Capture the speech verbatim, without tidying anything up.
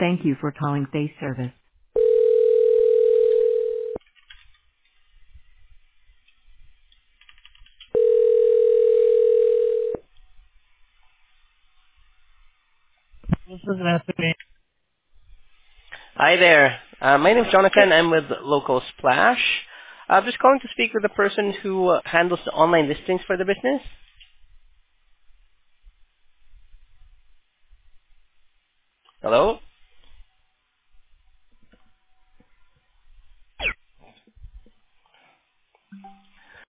Thank you for calling Face Service. This is Anthony. Hi there. Uh, my name is Jonathan. I'm with Local Splash. I'm just calling to speak with the person who uh, handles the online listings for the business. Hello?